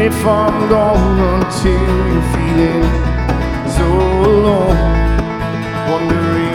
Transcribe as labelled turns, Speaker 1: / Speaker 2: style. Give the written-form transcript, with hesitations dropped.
Speaker 1: if I'm gone until you're feeling so alone, wondering